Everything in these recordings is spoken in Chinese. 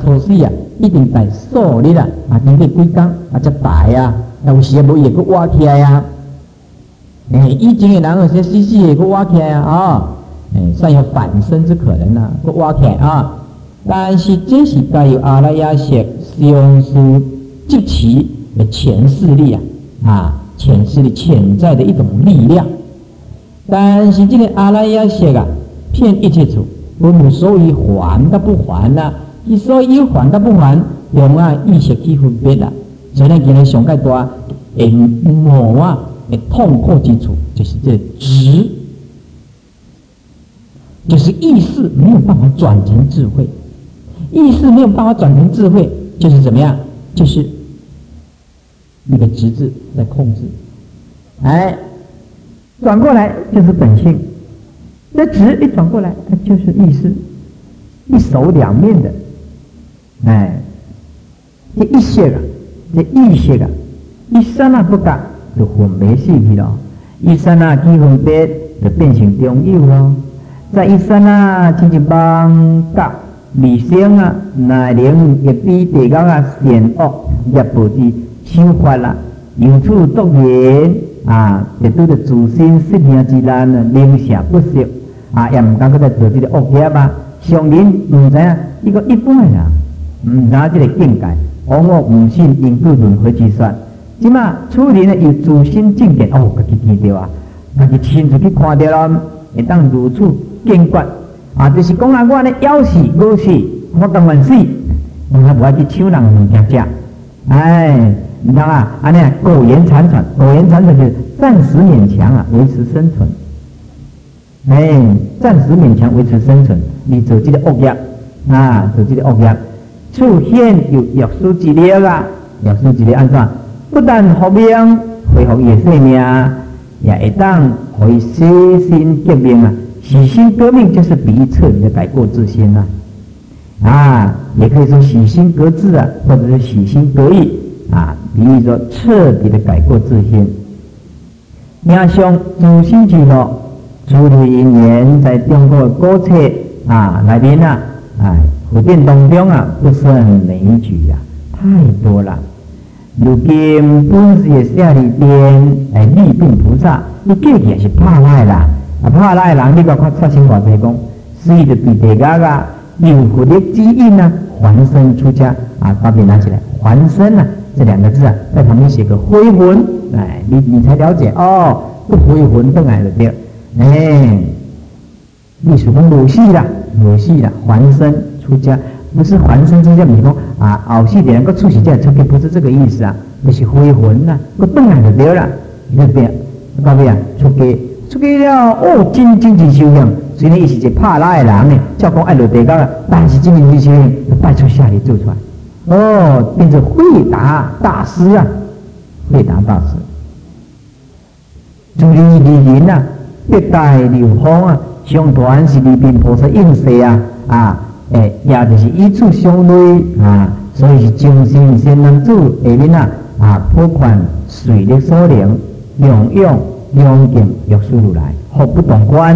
考试啊，一定带数日啊，经过几工才大啊，有时无伊会佫挖起来啊。以前的人有些死死会佫挖起来啊，算有反生之可能啊，佫挖起来啊。但是这是带有阿赖耶识相思即其的前世力前世力潜在的一种力量。但是这个阿赖耶识啊，骗一切处，不所以还甲不还啦，伊所以还甲不还，用意识去分别啦。所以咱今日上介大魔的痛苦之处，就是这个执，就是意识没有办法转成智慧，意识没有办法转成智慧，就是怎么样？就是那个执字在控制，转过来就是本性。这执一转过来，它就是意识，一手两面的，这一些个，这意识个，一刹那不觉就分别死去了，一刹那去分别就变成中有咯，在一刹那亲像妄觉理性内容也比地高善恶业报之手法由此作言就拄着自身失命之难灵舍不息也唔敢搁再做这个恶业常人唔知一个一般的人唔知这个境界，往往唔信因果轮回之说。即马处理有自身正见，家己见到家己亲自去看到了，会当如此见决就是讲我呢要死无死，我当然死，我无爱去抢人物件食，你看安尼苟延残喘，苟延残喘就是暂时勉强维持生存，暂时勉强维持生存，你做这个恶业做这个恶业，出现有约束之力约束之力安怎？不但复命恢复伊的生命，也会当互伊洗心革命洗心革命就是比喻彻底的改过自新也可以说洗心革志或者是洗心革意比喻说彻底的改过自新。命上自心之路，处理因缘在中国的古册内面佛典当中不胜枚举太多了。如今本师的舍利殿立并菩萨，你过去也是怕赖啦，怕赖人你个发生话题讲，所以就对大家有佛的指引还身出家把笔拿起来，还身这两个字在旁边写个回魂，你才了解不回魂回来了对，你是讲裸戏啦，还身出家。不是还身出家，不是讲后世的人个出世再出家，不是这个意思就是回魂个回来就对了。你看边，到边出家了真修养。虽然伊是一个怕拉的人呢，照讲爱落地高但是真修养拜出下里做出来，变成慧达大师慧达大师。助力利人别带流芳相传是利宾菩萨应世也就是以此相类所以是精神仙男子下面普款水力所能，用恭敬约束如来，互不动观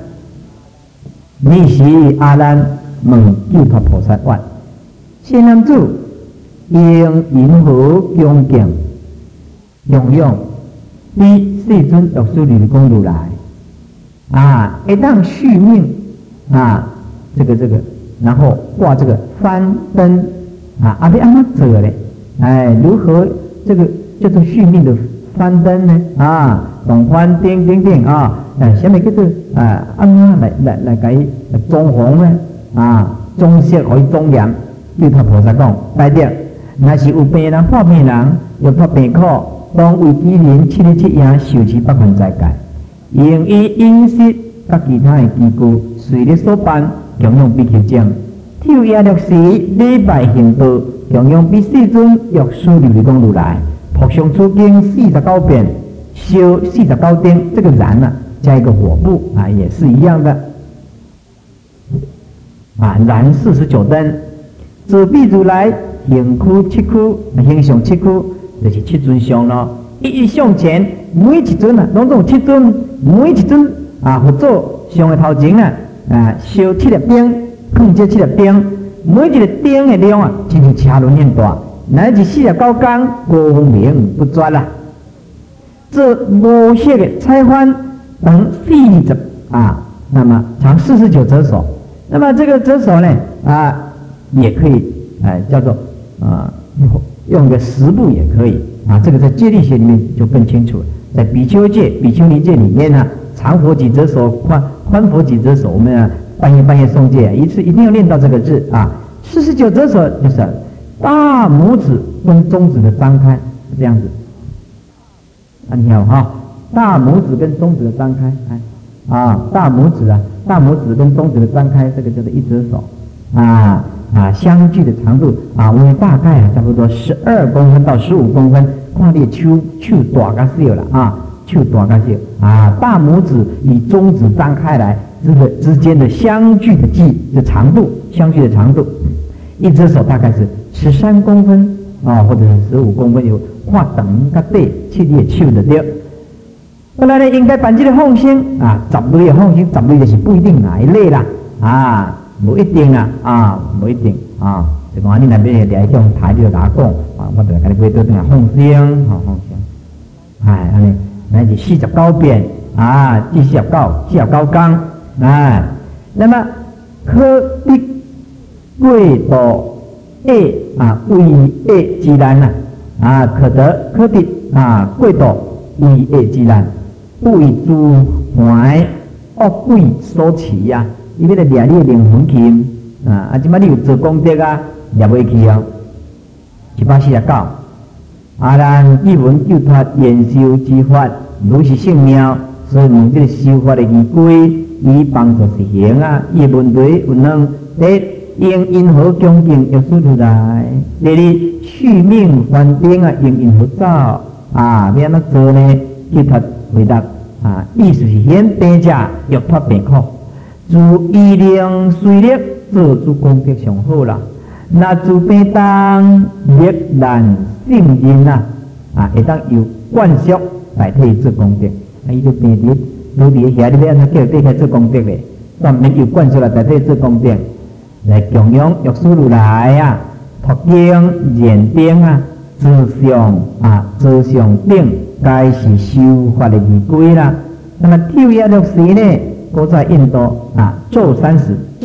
你是阿难问救脱菩萨愿，仙男子应因何恭敬用你世尊约束如来会当续命这个。然后挂这个翻灯你安怎做嘞？如何这个叫做续命的翻灯呢？动翻叮什么叫做安怎来给装潢呢？装饰可以庄严，叫他菩萨讲，大着，若是有病人破病人，又破病苦，当为己人7日7夜受持8分斋戒，用以饮食甲其他的机构随力所办。供养比丘证，昼夜律时，礼拜行道，供养比世尊约束如来，普上出经49遍，修49灯，这个燃加一个火部也是一样的燃49灯。自比如来行躯7躯，行上7躯就是7尊相咯。一向前，每一尊拢总7尊，每一尊佛祖上的头前烧7粒冰，放这7粒冰， 每一个丁的量啊，亲像车轮那大，乃至49天光明不绝啦。这五色的菜花等40那么长49折手。那么这个折手呢也可以叫做用个10部也可以这个在戒律学里面就更清楚了。在比丘戒、比丘尼戒里面呢，长佛几折手、宽佛几折手，我们半夜诵戒一次一定要念到这个字49折手就是大拇指跟中指的张开，是这样子。你好大拇指跟中指的张开，大拇指跟中指的张开，这个叫做一折手相距的长度我们大概差不多12公分到15公分，看你手大较小了手大较小大拇指与中指张开来，这个之间的相距的长度，一只手大概是13公分或者是15公分，有看长较短，切你的手就对。后来呢，应该办这个放生10类的放生，10类就是不一定哪一类啦不一定不一定就讲你那边来向台就打讲我就跟你买倒转来放生放生安尼乃至49遍至49天那么可得贵道为业之难可得贵道为业之难，不以诸怀恶鬼所持伊要来掠你的灵魂去即摆你有做功德掠袂去149咱译文救脱延寿之法，如是圣妙，所以问这个修法的依归，以帮助实行伊的问题有两：第一，应因何恭敬约束如来；第二，续命还定应因何走要安怎做呢？救脱回答意思是显病者欲脱病苦，自医量随力做诸功德上好啦。那自病当力难信任会当由灌输代替做功德。伊就病伫如伫遐，你要安怎叫对开做功德咧？专门由灌输来代替做功德，来供养约束如来读经念经做上顶，该是修法的依归啦。那么昼夜6时呢，都在印度昼30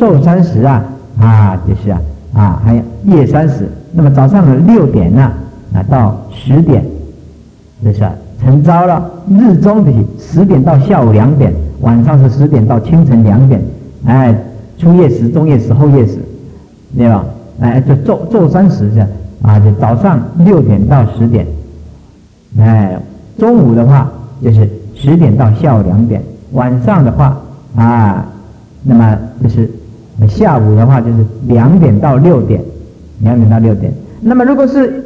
就是还有夜30。那么早上的6点到10点，就是晨朝了。日中就是10点到下午2点，晚上是10点到清晨2点。初夜时、中夜时、后夜时，对吧？就昼30是就早上6点到10点。中午的话就是10点到下午2点，晚上的话那么就是下午的话就是2点到6点。那么如果是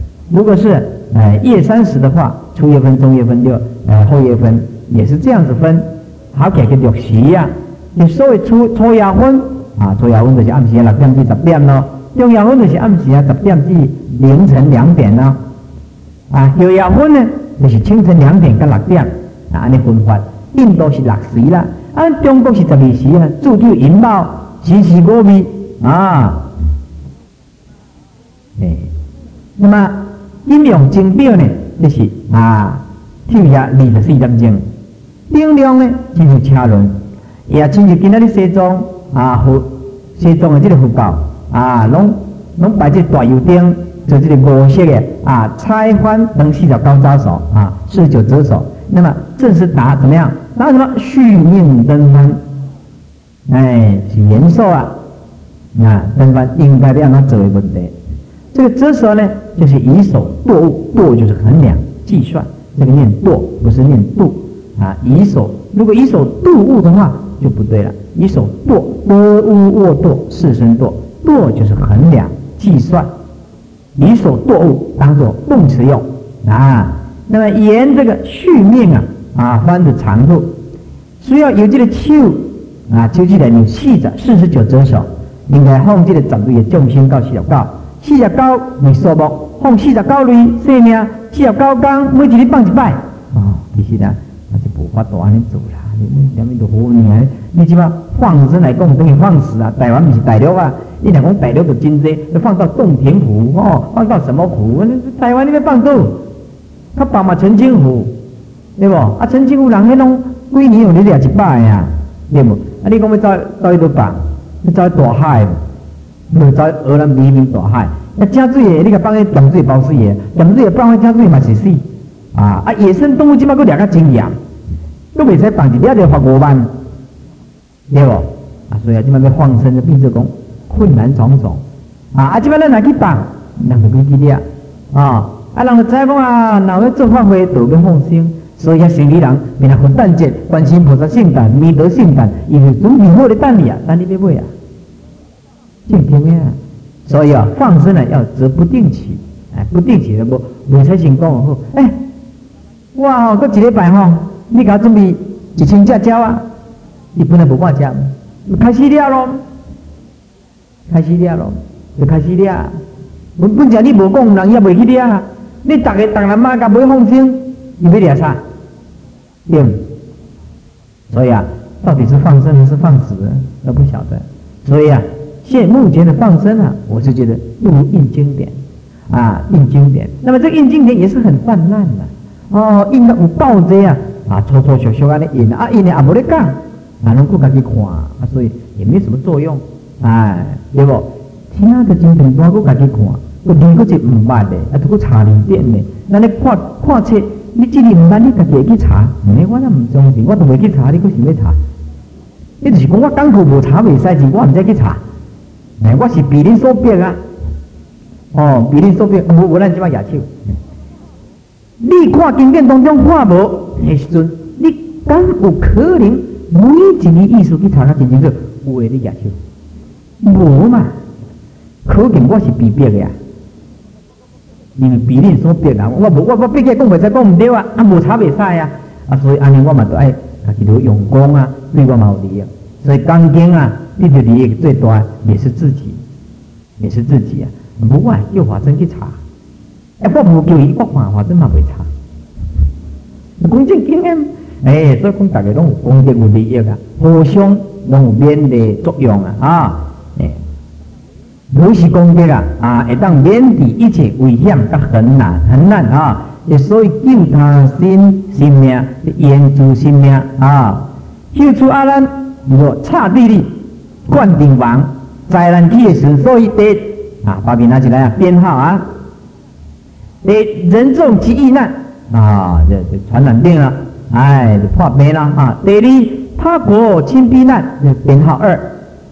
夜30的话，初夜分、中夜分后夜分也是这样子分。好起来6时你所谓初夜分初夜分就是暗时6點至10點咯，中夜分就是暗時10點至凌晨2點咯。後夜分呢就是清晨2點到6點安尼分法。印度是6時啦，中國是12時煮酒飲飽，時時五味那麼飲用鐘表呢，就是昼夜24點鐘。定量呢，親像車輪，也親像今仔日西藏西藏的這個佛教攏擺這大油燈，做這個五色的菜花等49扎手49折手。那麼正是打怎麼樣？打什麼續命燈幡？是延壽燈幡應該讓它做的問題。這個折手呢，就是以手度物，度就是衡量計算，這個念度不是念度以手，如果以手度物的話就不對了。以手度多物握度四聲度，度就是衡量計算，以手度物當作動詞用那麼沿這個續命翻的長度，需要有這個手手指來有49折手，應該放這個10類的眾生到49為數目，放49類生命，49天每一日放一擺。其實是無法度安尼做啦， 你什么都好呢？你即马放生来讲，等于放死啊！台湾不是大陆啊？你若讲大陆就真济，要放到洞庭湖哦，放到什么湖？台湾你要放倒？较放嘛澄清湖，对不？啊，澄清湖人迄拢几年有你掠一摆呀，对不？啊，你讲要走去倒放？要走去大海，要走去荷兰黎明大海。那加水的，你甲放喺咸水包水的，咸水的放喺加水嘛是死。啊！野生动物即摆佫掠较真严，都袂使放一掠就罚5万，对不？啊，所以啊，即摆要放生就变做讲困难重重。即摆咱若去放，人就袂去掠。人就知讲啊，若要做法会，就要放生。所以遐生理人，明仔元旦节、观世音菩萨圣诞、弥陀圣诞，伊就准备好咧等你啊，等你要买啊，正经的啊。所以放生要择不定期，不定期的袂使先讲好，哇，搁一礼拜你甲我准备1000只鸟啊，你本来无半只，开始掠咯，就开始掠。本只你无讲，人也袂去掠。你逐人妈甲买放生，你要掠啥？对。所以到底是放生还是放死都不晓得。所以目前的放生我是觉得不如印经典印经典。那么这印经典也是很泛滥的印到有报这粗粗俗俗安尼印印的也无咧讲，拢顾家己看所以也没什么作用对不？听个真平多，顾家己看，有字个是唔捌的，都去查字典的。咱咧看册，你这里唔捌，你家己会去查，我也唔相信，我都袂去查，你佫想要查？你就是讲我功课无查袂使钱，我唔使去查。我是比恁所逼比恁所逼，无咱即摆野手。你看经典当中看无迄时阵，你敢有可能每一个意思去查较真清楚？有诶，你野手无嘛？可见我是被逼的因为比恁所逼我逼起讲袂使讲唔对无查袂使所以安尼我嘛都爱家己用功对我嘛有利益。所以刚经你的利益最大也是自己不爱叫法真去查，我无叫伊，我看法真嘛袂查。讲正经所以讲大家拢有功德有利益互相拢有勉励作用如是功德会当免除一切危险甲很难所以救他性命，延续性命救出阿难，若刹地利，灌顶王，灾难去的时，所以得把笔拿起来编号得人众及疫难这传染病了，就破病了第二他国亲避难，编号2。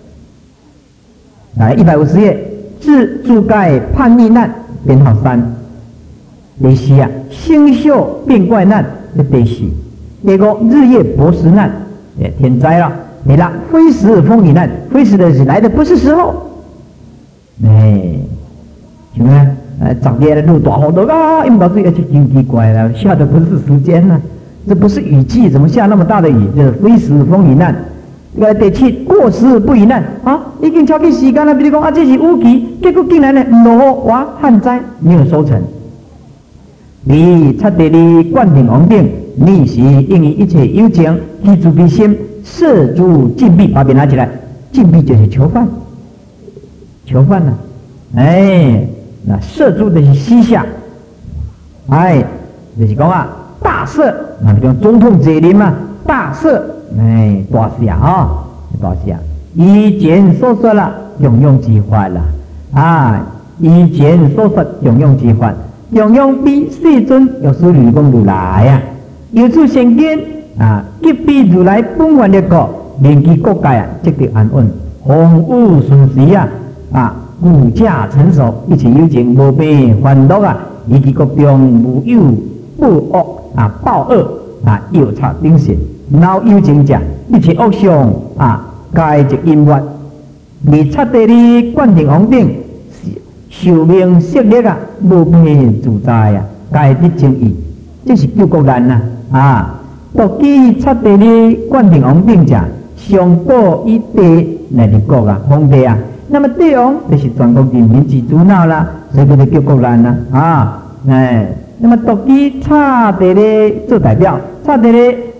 来150页，自助盖叛逆难，编号3。第4星宿变怪难，第4。第5日夜薄食难，天灾了。第6非时风雨难，非时的是来的不是时候。什么呢？昨夜的路大雨都用到水，而且真奇怪了，下的不是时间这不是雨季，怎么下那么大的雨？这非时风雨难。第7过时不宜难已经超过时间了，比如讲这是雨季，结果竟然呢落雨旱灾，没有收成。第7灌顶王定，逆时应于一切有情，记住彼心，摄诸禁闭，把笔拿起来，禁闭就是囚犯那摄诸就是西夏，就是讲大赦比如总统责任大赦大赦大赦，以前所说了用用之法了以前所说用用之法，用用比世尊有属于讲如来有处现见即比如来本愿的国，连其国界积得安稳，风雨顺时物价成熟，一切有情无病烦恼以及国中无有不恶暴恶药叉顶神，恼有情者一切恶相该即因缘。第7灌顶王顶，寿命色力无病自在该即正义，这是救国难独记7灌顶王顶者，上报以地来立国皇帝那么帝王就是全国人民之主脑啦，所以叫做救国难那么独记刹帝做代表，刹帝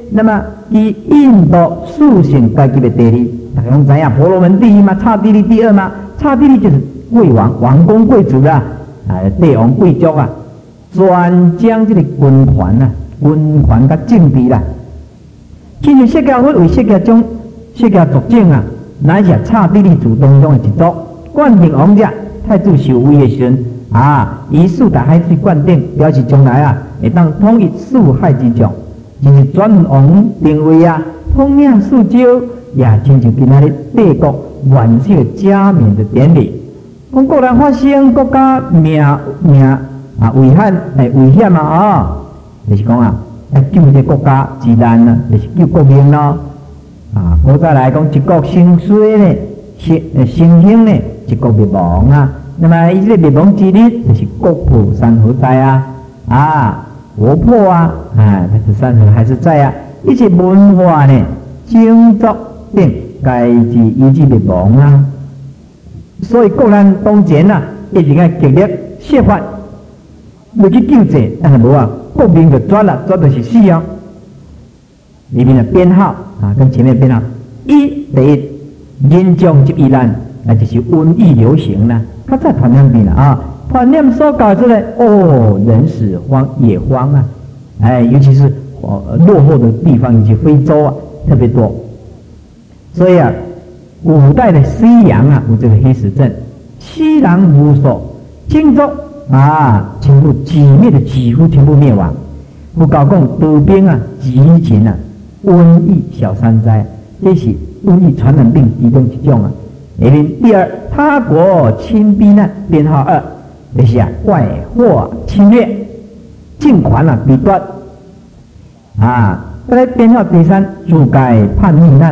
那么以印度属性阶级的地理，大家拢知影婆罗门第一嘛，刹帝利第二嘛，刹帝利就是贵王、王公贵族啦，帝王贵族啊，专将这个军权啊、军权甲政治啦，其实释迦佛为释迦族种啊，乃是刹帝利族当中的一族，灌顶王者太子受位的时阵以四大海水灌顶，表示将来会当统一四海之众，就是转王定位统领四洲，也亲像今仔日帝国元首加冕的典礼。讲国人发生国家命危险就是讲要救这国家之难就是救国民咯。国再来讲一国兴衰呢，兴兴呢，一国灭亡那么伊这个灭亡之日，就是国破山河在国破但是山河还是在一切文化呢，经作等该是以致灭亡所以国人当前一直要极力设法要去救济，但是无国民就抓就是死里面的编号跟前面的编号，第一严重这一难，那就是瘟疫流行啦，较早传染病传染所搞出来人死也荒尤其是落后的地方以及非洲特别多，所以古代的西洋有这个黑死症，西南无所，荆州全部几灭的几乎全部灭亡。不搞讲多兵疾情瘟疫小三灾，这是瘟疫传染病其中一种第二，他国侵逼难，编号2，就是外祸侵略，境权弊端再来编号第3，自改叛逆难，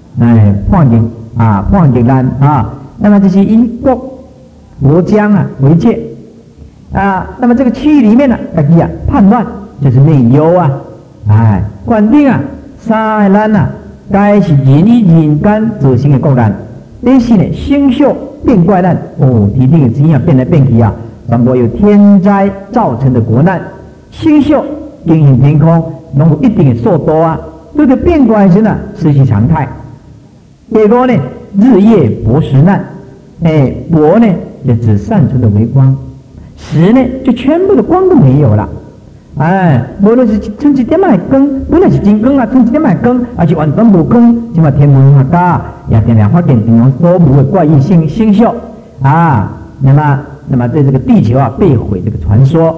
叛逆难那么这是以国疆为界那么这个区域里面叛乱就是内忧管定三个难该是人与人间造成的国难，这是呢星宿变怪难提定的经验变来变去全部由天灾造成的国难，星宿经营天空拢有一定的速度这个变怪时失去常态。第5呢，日夜薄食难，薄呢就指散出的微光，食呢就全部的光都没有了。无论是剩一点仔光，本来是真光剩一点仔光，还是完全无光，即嘛天文学家也常常发现这种所无的怪异星宿那么对这个地球被毁这个传说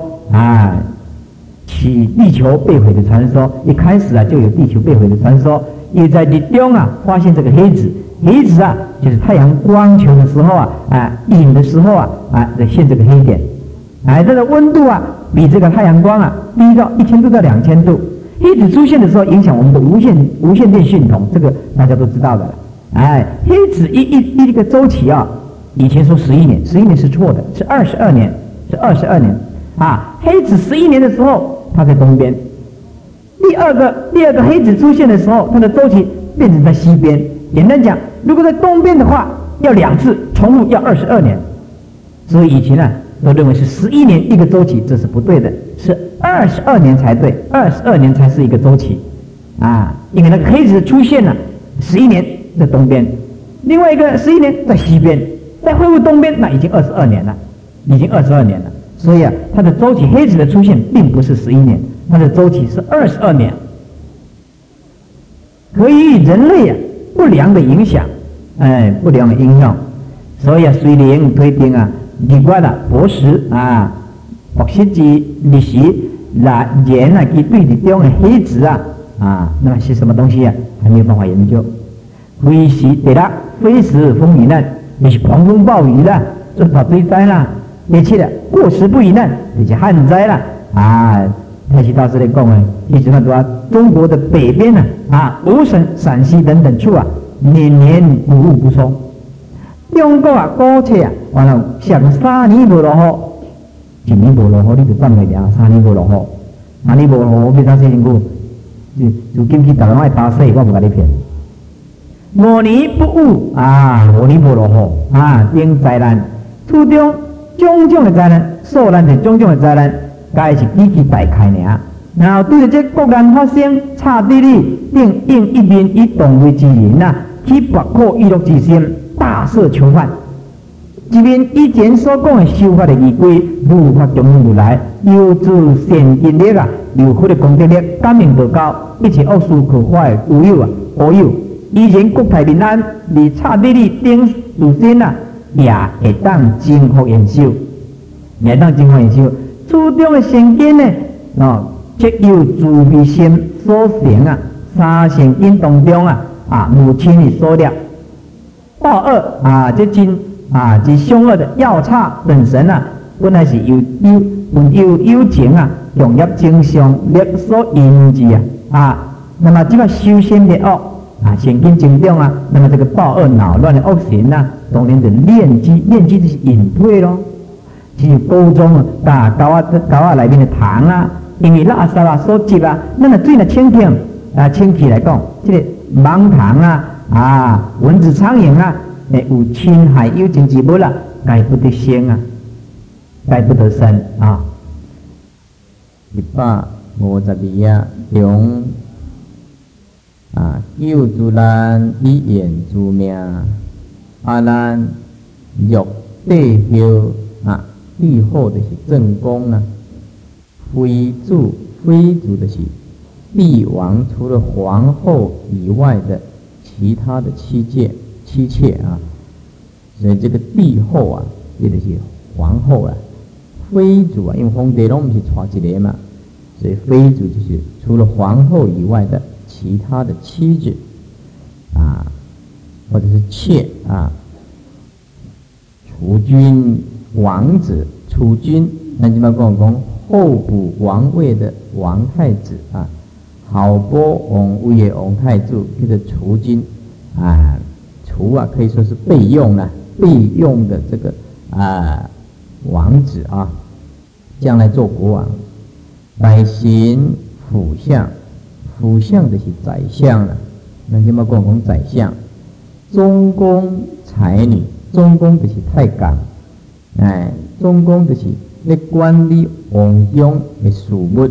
起地球被毁的传说，一开始就有地球被毁的传说，也在日中发现这个黑子就是太阳光球的时候影的时候现这个黑点，这个温度比这个太阳光低到1000度到2000度，黑子出现的时候影响我们的无线电系统，这个大家都知道的了。黑子一个周期以前说11年，11年是错的，是22年，黑子11年的时候它在东边，第二个黑子出现的时候，它的周期变成在西边。简单讲，如果在东边的话，要2次重复要22年，所以以前都认为是11年一个周期，这是不对的，是22年才对，22年才是一个周期因为那个黑子出现了11年在东边，另外一个11年在西边，再恢复东边，那已经22年了，所以它的周期黑子的出现并不是11年，它的周期是22年，可以人类不良的影响，所以虽然推定日月薄食薄食之日时人去对日中的黑子那么是什么东西还没有办法研究。非时第6，非时风雨难，就是狂风暴雨这是水灾第7过时不宜难，就是旱灾太虚大师来讲其实中国的北边吴省、陕西等等处年年谷物不充。中国古册完了想3年无落雨，1年无落雨，你就放袂了，3年无落雨，3年无落雨，要怎说身躯？就近期大家爱打水，我不甲你骗。5年不雨5年无落雨顶灾难，途中种种的灾难，受难者种种的灾难，该是几大开尔。 然后对着这国难发生，差地理定应一面以动为之人呐，去拔苦娱乐之心，大赦囚犯。一面以前所讲的修法的仪规，如法中如来，有自善根力啊，有佛的功德力，感应道高，一切恶事可化的无有啊，无有。以前国泰民安，而差地理定自身啊，也会当征服延寿，也当征服延寿。初中的善根呢，即有自悲心所成啊，三善根当中啊，母亲的所料，报恶啊，这真这凶恶的药叉本身啊，本来是有情啊，用业正常力所引致那么这个修仙的恶善根增长啊，那么这个报恶恼乱的恶行啊，当然就炼机就是隐退咯。是高中高啊内面的糖啊，因为垃圾所积咱水清清气来讲，这个芒糖蚊子苍蝇会有侵害有情之物该不得生该不得生 152中救助咱以延助命，咱欲地后帝后就是正宫妃主就是帝王除了皇后以外的其他的妻妾所以这个帝后这就是皇后妃主因为皇帝拢不是娶一个嘛，所以妃主就是除了皇后以外的其他的妻子或者是妾储君王子储君，咱即摆讲候补王位的王太子好波王位的王太子，叫做储君储可以说是备用的这个王子将来做国王。百行辅相就是宰相咱即摆讲宰相。中宫才女，中宫就是太监。中宫就是咧管理王中的事务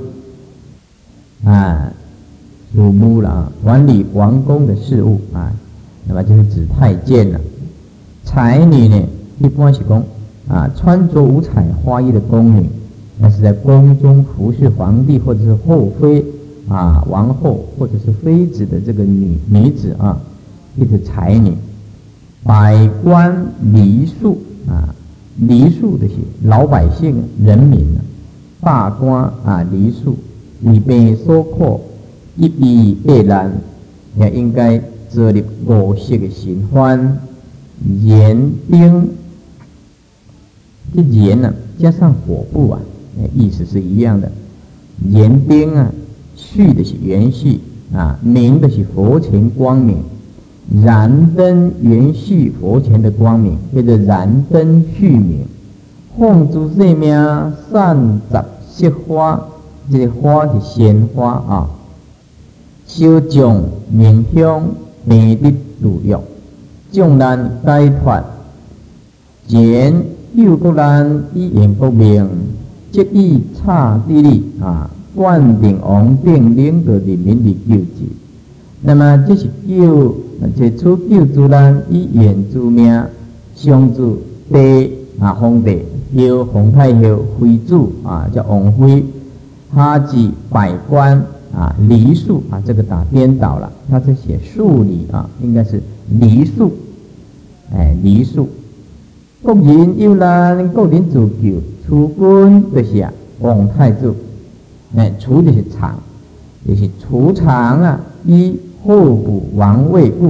管理王宫的事务那么就是指太监了。才女呢，一般是讲穿着五彩花衣的宫女，那是在宫中服侍皇帝或者是后妃王后或者是妃子的这个女子就是才女。百官黎庶黎庶就是老百姓人民百官黎庶为病所苦，一笔备难，也应该设立5色的新欢。严兵，这严加上火部意思是一样的。严兵续的是元续明的是佛前光明。燃灯元续佛前的光明，叫做燃灯续明。放诸生命散杂色花，这个花是鲜花烧将明香平日度欲，将咱解脱。前救国难以延国命，即以差地理灌顶王定领导人民的救济。那么这是救助咱以延助命，上主帝皇帝后皇太后妃主叫王妃，下至百官黎庶这个打颠倒了，他是写庶黎应该是黎庶黎庶。国人有咱国人自救，储君就是王太子，储就是藏，就是储藏以候补王位故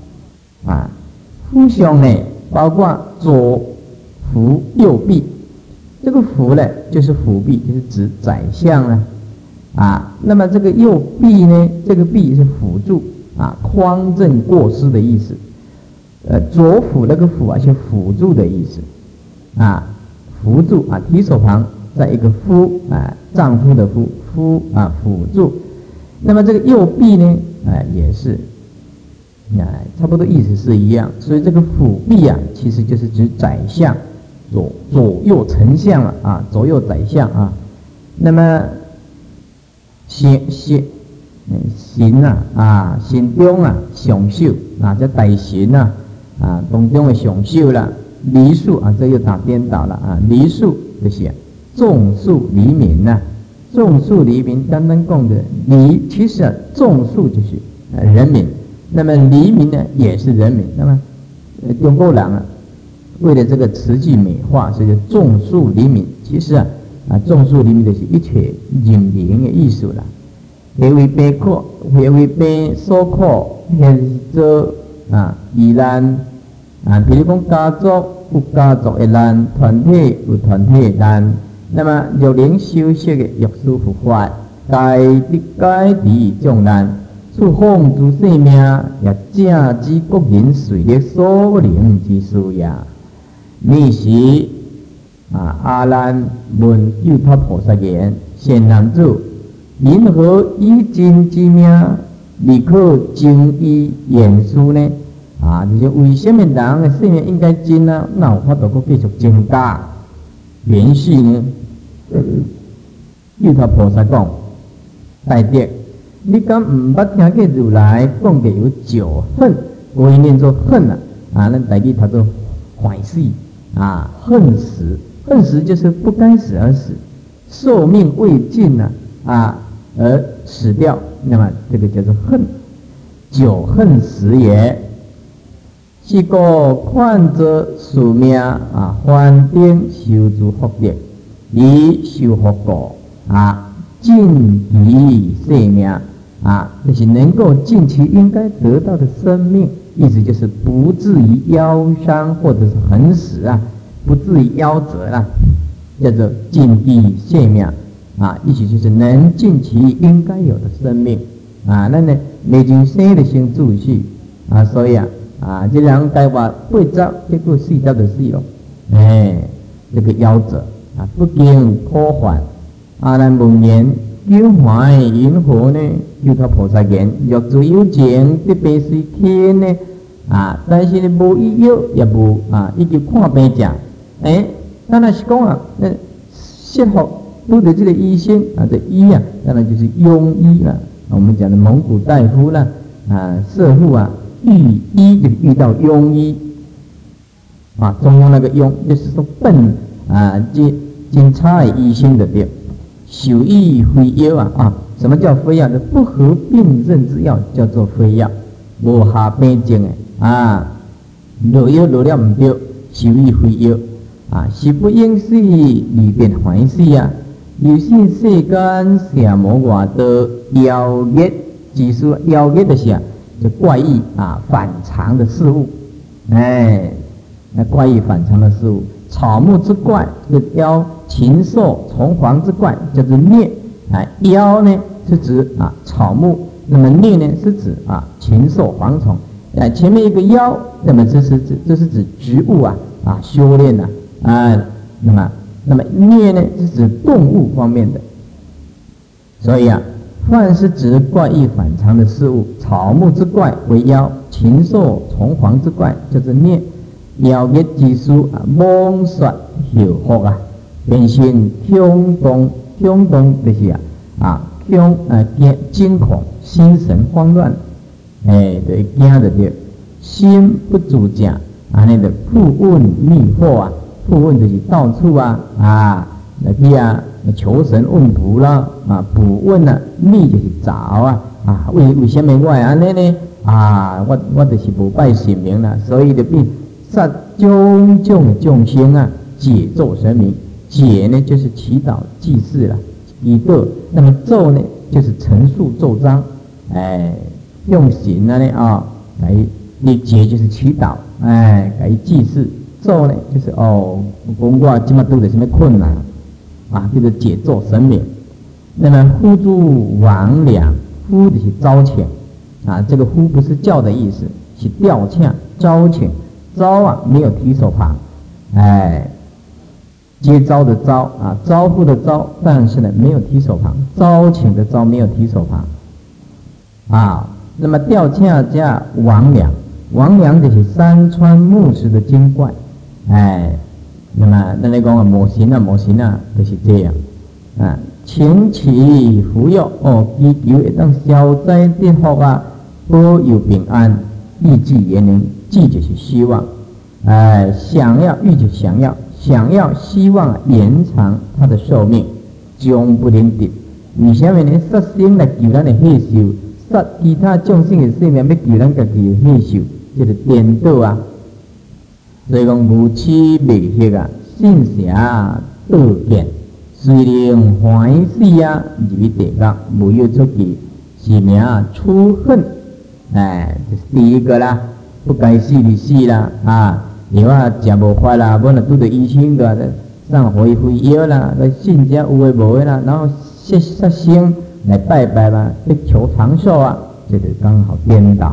辅相呢，包括左辅右弼。这个辅呢，就是辅弼，就是指宰相那么这个右弼呢，这个弼是辅助匡正过失的意思。左辅那个辅是辅助的意思辅助提手旁在一个夫丈夫的夫辅助。那么这个右弼呢也是差不多意思是一样，所以这个辅弼其实就是指宰相，左右丞相左右宰相那么神啊，神中上首这大神当中的上首啦。黎庶这又打颠倒了黎庶就是众庶黎民众庶黎民，单单讲的黎，其实众庶就是人民，那么黎民呢也是人民。那么中国人为了这个词句美化，所以就众庶黎民。其实众庶黎民就是一切人民的意思啦。何为悲苦？何为悲所苦？现做疑难比如讲家族有家族的难，团体有团体的难。那么若能修习的药师佛法，解敌众难，处放诸生命，也正知国人随力所能之事也。你是阿难问救他菩萨言：善男子，因何以真之命，立可精医言书呢？就是为什么人的生命应该真那有法度搁继续增加？原是呢，救他菩萨讲：大德，你敢唔捌听过如来讲的有九恨？我念作恨咱大家读作坏死恨死。恨死就是不该死而死，寿命未尽而死掉，那么这个叫做恨。九恨死也。是故看作寿命还定修诸福德，以修福果尽其生命就是能够尽其应该得到的生命，意思就是不至于夭伤或者是横死不至于夭折啦，叫做尽其生命意思就是能尽其应该有的生命咱呢未经生的先注意所以这人该活8十，结果4十就死了，这个夭折不经可还。阿难问言：有怀因何呢？救他菩萨言：若自有情，必必须天呢但是呢无医药，也无已经看病者。当然是讲那适合拄着这个医生这医当然就是庸医了。我们讲的蒙古大夫啦射护御医就遇到庸医中庸那个庸就是说笨真差的医生的对，手医非药什么叫非药？不合病症之药叫做非药，无下病症的落药落了唔对，手医非药是不应死，里边还死有些世间什么外道妖孽之事，妖孽的是就怪异反常的事物，那怪异反常的事物，草木之怪，这个妖；禽兽虫蝗之怪，叫做孽。妖呢是指草木，那么孽呢是指禽兽蝗虫。前面一个妖，那么这是指植物修炼那么孽呢是指动物方面的。所以凡是指怪异反常的事物，草木之怪为妖，禽兽虫蝗之怪叫做孽。妖孽之事妄说后福变成冲动就是惊恐，心神慌乱，对惊的对，心不主正，那个富问迷惑富问就是到处那去求神问卜啦卜问迷就是找为什么我安尼呢我就是无拜神明啦，所以就变杀种种的众生解咒神明。解呢就是祈祷祭祀啦，祈祷。那么咒呢就是陈述咒章，用神来你解就是祈祷，来祭祀。咒呢就是讲我今麦拄着什么困难就是解咒神明。那么呼诸魍魉，呼就是招请这个呼不是叫的意思，是调遣招请。招没有提手旁，接招的招招呼的招，但是呢没有提手旁，招请的招没有提手旁那么调遣加魍魉，魍魉就是山川木石的精怪，那么咱来讲模型就是这样请其福佑祈求会当消灾得福啊，保佑平安，预计延年，计就是希望，想要预就想要希望延长他的寿命，终不能得。为什么呢？杀生来求咱的享受，杀其他众生的性命要求咱家己的享受，这是颠倒啊！所以讲无耻未歇啊，信邪倒见，虽令欢喜啊，入于地狱，无有出去，是名出恨。这是第一个啦，不该死的死啦啊！你话食无法啦，本来拄着医生的上回药啦，来信者有诶无诶啦，然后杀生来拜拜吧，去求长寿啊，这个刚好颠倒。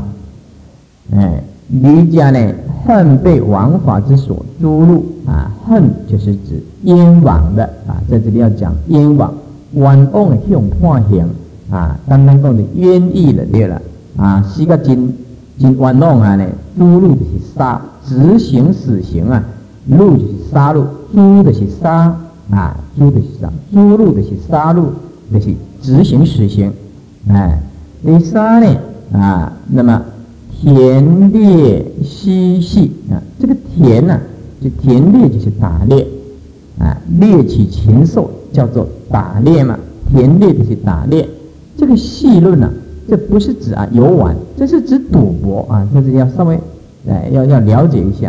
儒家呢，恨被王法之所诛戮啊，恨就是指冤枉的啊，在这里要讲冤枉，冤枉的向判刑啊，单单讲的冤意了对了啊，死个真冤枉啊呢，诛戮就是杀，执行死刑啊，戮就是杀戮，诛就是杀啊，诛就是杀，诛戮就是杀戮，就是执行死刑。第三呢啊，那么田猎嬉戏啊，这个田呢，就田猎就是打猎啊，猎取禽兽叫做打猎嘛，田猎就是打猎。这个戏论呢，这不是指游玩，这是指赌博啊，这是要稍微要了解一下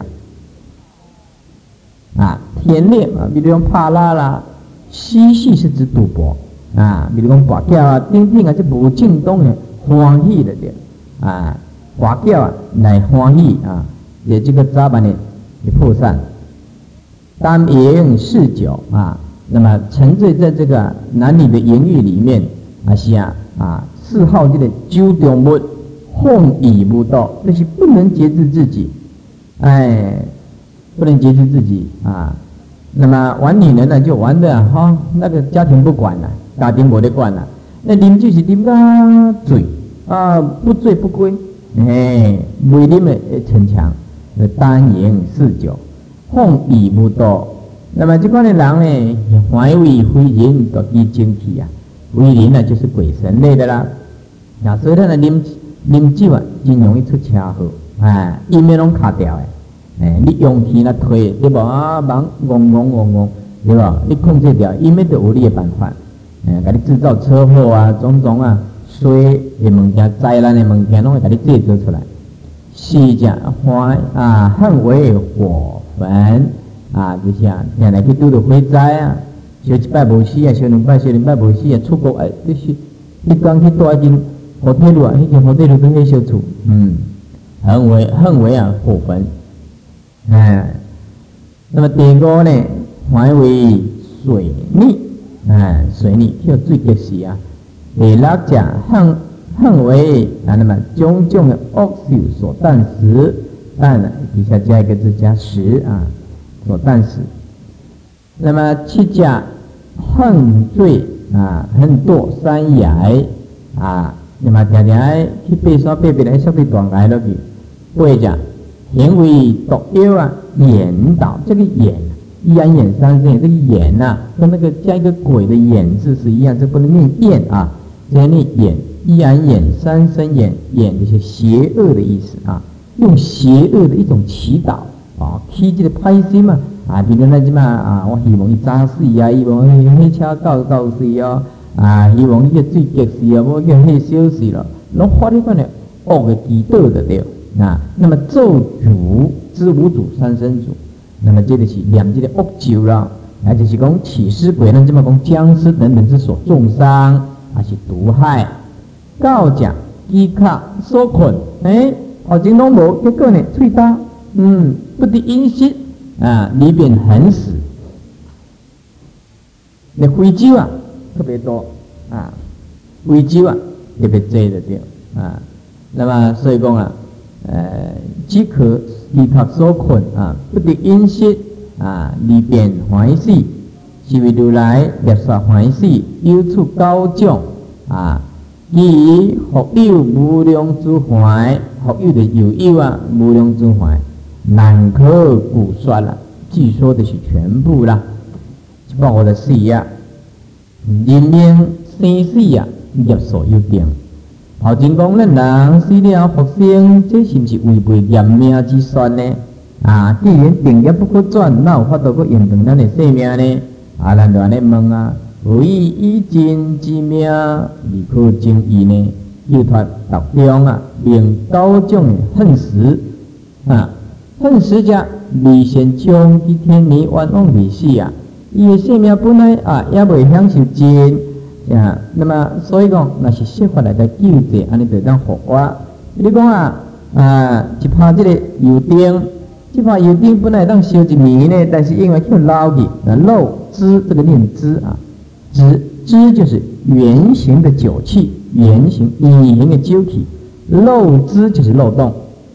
啊。田猎啊，比如讲帕拉啦，嬉戏是指赌博啊，比如讲刮叫啊、丁丁啊，这无正当的欢喜的对啊。刮叫啊，乃欢喜啊，也这个渣板的破散，单言嗜酒啊，那么沉醉在这个男女的淫欲里面嗜好这个酒中物，放逸不道，就是不能节制自己，不能节制自己啊。那么玩女人呢，就玩的那个家庭不管了，家庭没得管了，那啉就是啉个醉啊，不醉不归。未啉的逞强，单言嗜酒，放逸不道。那么这款的人呢，怀为非人，独具精气啊。非人呢，就是鬼神类的啦。所以他呢啉酒啊，真容易出车祸。因为拢卡掉的。你用气来推，对不忙嗡，对吧？你控制掉，因为都有你的办法。给你制造车祸啊，种种啊。衰的物件、灾难的物件，拢会给你制造出来。是只恨为火焚啊，就是原来去拄到火灾啊，烧一摆无死啊，烧两摆无死啊，出国就是你刚去住一间火铁路啊，迄间火铁路都去烧厝，恨为火焚。那么第五呢，还为水逆水逆叫最激死啊。第六者恨为那么种种的恶事所诞时，底下加一个字加时所诞时。那么七者恨罪恨堕山崖那么常常去爬山爬来上去断崖落去。八者行为毒妖眼导，这个眼一眼三生，这个眼跟那个加一个鬼的眼字是一样，这不能念眼这念眼，一眼三生眼，眼就是邪恶的意思用邪恶的一种祈祷起这个歹心嘛比如那我希望伊早死希望迄车到死希望伊个水激死无叫迄烧死了，拢发这款的恶的祈祷的对那么咒诅之五祖三生祖，那么这个是念这个恶咒啦，就是讲起尸鬼咱讲僵尸等等之所重伤。是毒害。九者饥渴所困，后前拢无，结果呢喙焦，不得饮食里边很死。那非洲特别多非洲特别多的对那么所以讲饥渴所困不得饮食里边欢喜。是为如来灭杀欢喜，有处高种以福有无量之怀，福有的有无量之怀，难可估算了。据说的是全部啦，包括的事人命生死啊，业所有定。头前讲咱人死了复生，这是毋是违背严命之说呢？既然定业不可转，哪有法度去延长咱的生命呢？咱就安尼问啊，何以真之命而可争议呢？又脱道中明9种的恨死恨死者未先将其天理冤枉未死伊的生命本来也未享受真。那么所以讲，那是设法来在救济，安尼就当活活。你讲一拍这个油灯，这拍油灯本来当烧一年呢，但是因为去捞去，漏支这个念支支就是圆形的酒器，圆形异形的酒器，漏支就是漏洞，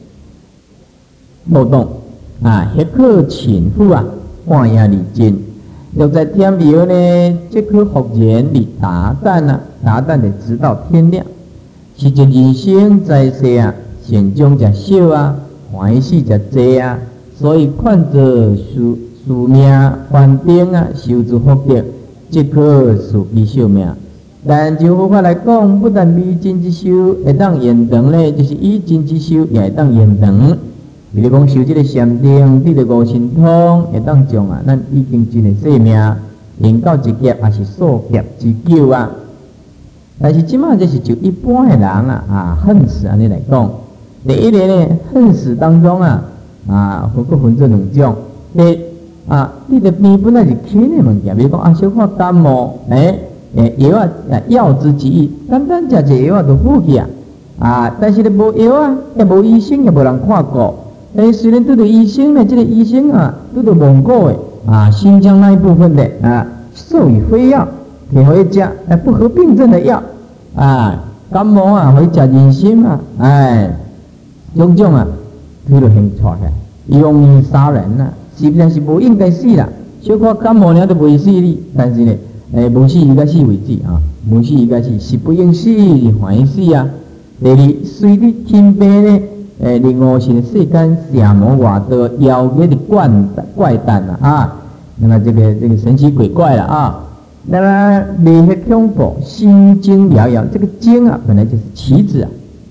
迄颗前夫半夜离真。又在天苗呢，这颗福缘里达旦达旦的直到天亮。是一人生在世善终者少欢喜者多所以看着寿命翻顶受之福德，即可属其寿命。但就佛法来讲，不但未尽之寿会当延长呢，就是已尽之寿也会当延长。比如讲修这个禅定，得着五神通，会当将咱已经尽的生命用到一劫，也是数劫之久但是即马这是就一般的人恨死安尼来讲，第一个呢，恨死当中分做两种。你的病本来是轻的物件，比如讲小可感冒，药药之之意，简单食一药就好去但是咧无药也无医生，也无人看过。虽然拄到医生呢，这个医生拄到蒙古的新疆那一部分的授予非药，给回家不合病症的药感冒会食人参种种推到先错起，容易杀人实际上是无应该死啦。小可感冒了都未死你，但是呢，无死伊甲死为止无死伊甲死是不应死，欢喜死第二，随你轻病呢。另外是世间邪魔外道妖孽的怪诞那么这个神奇鬼怪了那么你的恐怖，心惊摇摇，这个惊本来就是旗子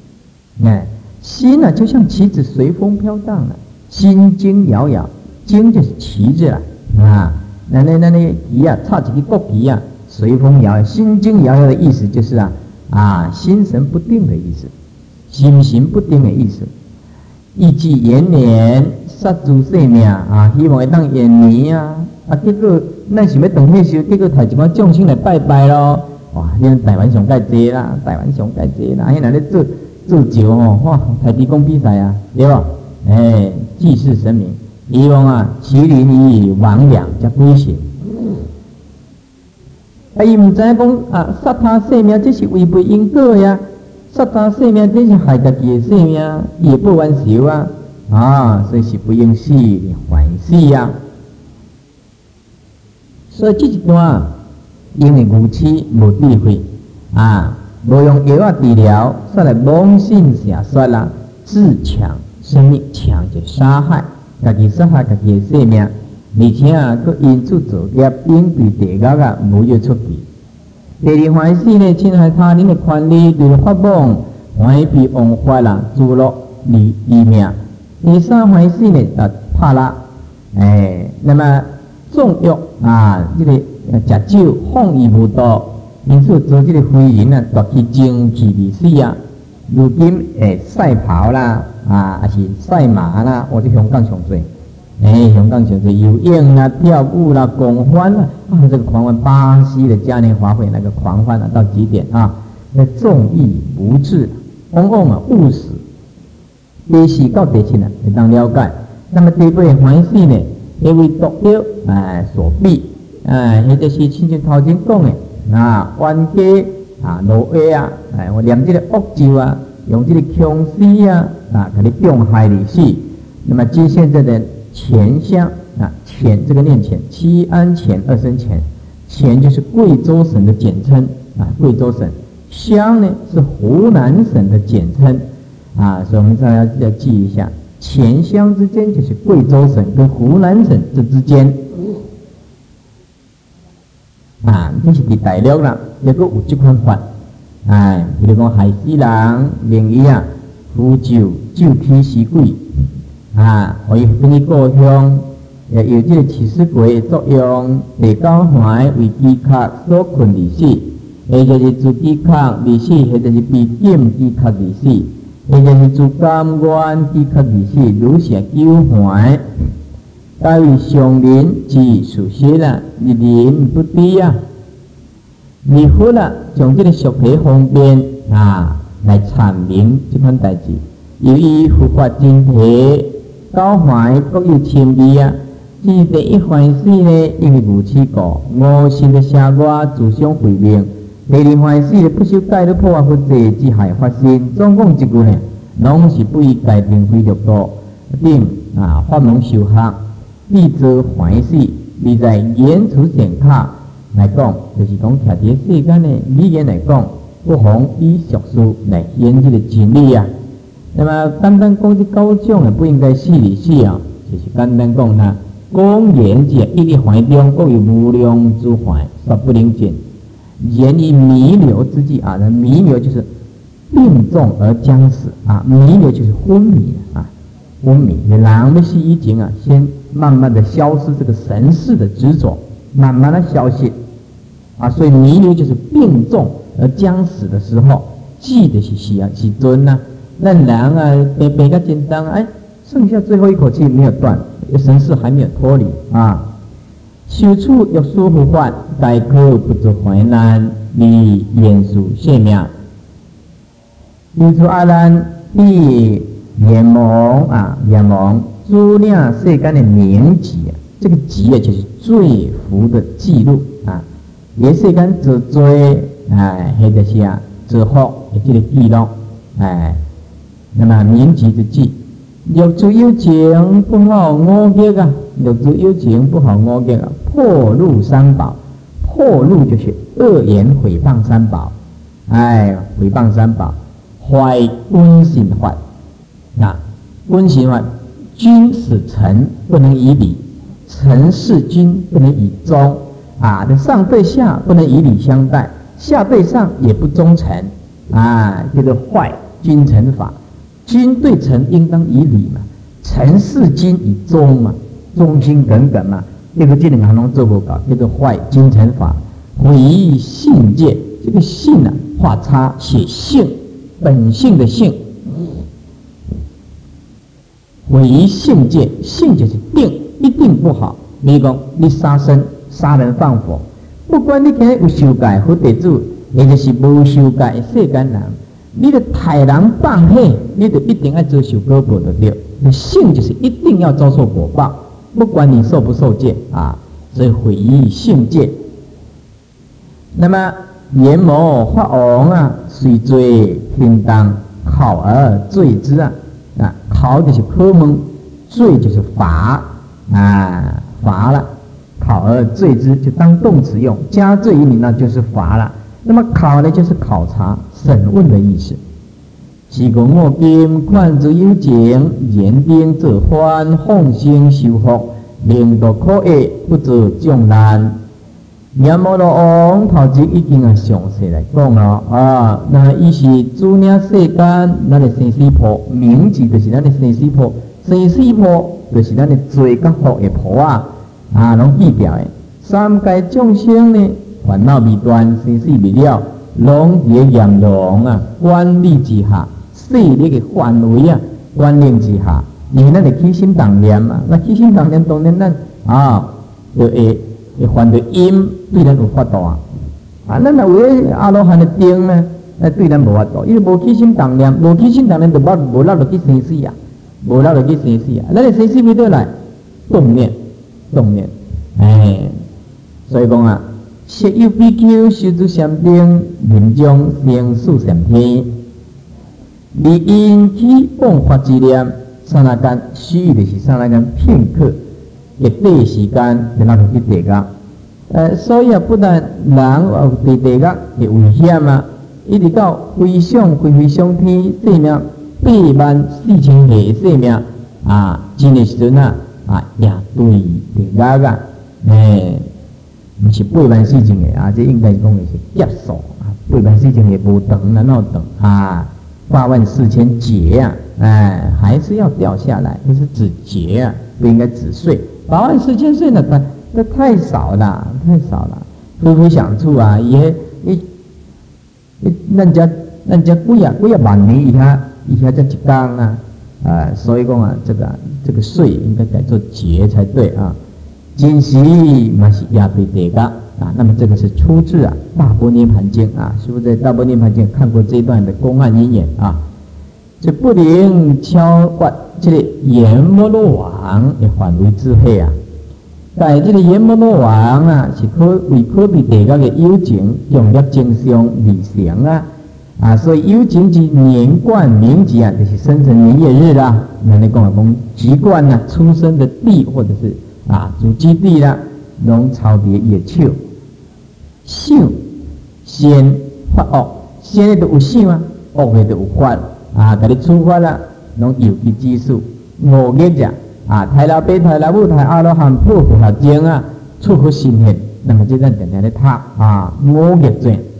心就像旗子随风飘荡心惊摇摇，惊就是旗子那旗插一个国旗随风摇，心惊摇摇的意思就是心神不定的意思，心神不定的意思。意志延年，杀诸生命希望会当延年结果咱想要长退休，结果抬一寡众生来拜拜咯。哇，恁台湾上介济啦，迄那咧做酒哇，台低功比赛对吧？祭祀神明，希望麒麟以魍魉才归神。伊毋知讲杀他生命，这是违背因果的杀他生命，这是害家己的生命，也不完受所以是不应死，还死所以这一段因为愚痴无智慧无用药治疗，煞来妄信邪说自强生命，强就杀害家己，杀害家己的生命，而且佮因此造业，应对地狱无约出去。第二欢喜呢，侵害他人的权利，对法妄欢喜被枉法自落离命。第三欢喜呢，怕啦，那么纵欲这个食酒放逸无度，因此做这个非人夺去精气而死如今赛跑啦还是赛马啦，或者香港上多。香港上多游泳跳舞狂欢这个狂欢，巴西的嘉年华会那个狂欢到极点那纵欲不治，往往误死。第四到第七会当了解。那么第八欢喜呢，因为毒药所逼迄就是亲像头前讲的冤家落下我念这个恶咒用这个强死给你病害而死。那么接现在的钱香钱这个念钱，七安钱二生钱，钱就是贵州省的简称贵州省，香呢是湖南省的简称所以我们大家要记一下，钱香之间就是贵州省跟湖南省这之间。 这是伫大陆啦，也佫有即款法，比如讲害死人、名医符咒、咒天使鬼，互伊变去故乡，也有即个起死鬼的作用，地九环为机壳所困而死，或者是自机壳而死，或者是被禁机壳而死，或者是自甘愿机壳而死，如是九环。该为上人之属实日人不低离佛将这个俗体方便来阐明这款代志。由于佛法真体九环各有深意这第一环死呢，因为无此故，无心的写我自相毁命。第二环死不修戒的破坏佛制之害发生。总共一句呢，拢是不以戒定非六道定法门修学。必则怀死，你在言辞显卡来讲，就是讲徛伫世间的语言来讲，不妨以俗事来显这个真理那么简单讲这九种不应该死而死就是简单讲公言者一粒怀中各有无量之怀，说不能尽。言以弥留之际弥留就是病重而将死弥留就是昏迷昏迷。人要死以前先慢慢的消失这个神识的执着，慢慢的消息所以弥留就是病重而将死的时候，记得是尊那人白个简单剩下最后一口气没有断，神识还没有脱离修处欲疏佛法，该可不足怀难，你言述谢命。如出阿难必眼蒙眼蒙诸领世间的名籍这个籍就是罪福的记录也世间做罪或者是做福的这个记录那么名籍之记，欲知有情不好五劫欲知有情不好五劫破入三宝，破入就是恶言毁谤三宝毁谤三宝，坏君信法君信法，君使臣不能以礼，臣事君不能以忠这上对下不能以礼相待，下对上也不忠诚叫做坏君臣法。君对臣应当以礼嘛，臣事君以忠嘛，忠心耿耿嘛，这两个拢做不到，叫做坏君臣法。毁信戒，这个信画叉写性，本性的性。毁性戒，性就是定，一定不好。比如讲，你杀生、杀人放火，不管你今日有修戒佛弟子，或者是无修戒的世间人，你的杀人放火，你就一定要遭受果报的对。你性就是一定要遭受果报，不管你受不受戒所以毁性戒。那么阎魔法王随罪平当，考而罪之考就是科目，罪就是罚罚了，考而罪之就当动词用，加罪于你那就是罚了。那么考呢就是考察审问的意思。是讲我今看之有情，言定则欢，放生修福，令到可恶，不则众难。阎魔罗王头前已经详细来讲了那伊是主领世间咱的生死簿，名字就是咱的生死簿，生死簿就是咱的罪跟福的簿拢记表的。三界众生呢，烦恼未断，生死未了，拢伫阎罗王管理之下，势力的范围管理之下，因为咱的起心动念那起心动念当然咱就会犯着因，对咱有法度咱若有阿罗汉的定呢，对咱无法度，因为无起心动念，无起心动念就无落去生死无落去生死咱的生死为倒来动念，所以讲设有比丘修诸禅定，临终生死禅天，离因起妄法之念，刹那间须就是刹那间片刻。一短时间就落去地狱所以不但人有地狱的危险一直到飞上天生命84000岁的生命真的时阵也对地狱不是84000个啊，这应该讲的是劫数啊，84000个无长，然后等啊，84000劫啊，哎，还是要掉下来，就是指劫啊，不应该指岁。84000岁呢，那太少了，太少了。夫妇相处啊，人家几啊万年以下才一天啊，所以讲啊，这个岁应该改做劫才对啊。今时嘛是亚对地噶啊，那么这个是出自啊《大般涅盘经》啊，师父在《大般涅盘经》看过这一段的公案因缘啊。这不能超越这个阎摩罗王的范围之内啊。但这个阎摩罗王啊，是为可比地界的有情用业正常履行啊，所以有情之年冠名节啊，就是生辰年月日啦。那你讲籍贯呐，出生的地或者是祖基地啦，拢抄伫伊的手。想先发恶，先的都有想啊，恶的都有发啊，给你处罚啦，拢有其指数。五业者太老爸、太老母、太阿罗汉、破佛法经啊，出佛心现，那么这咱常常咧读五业罪。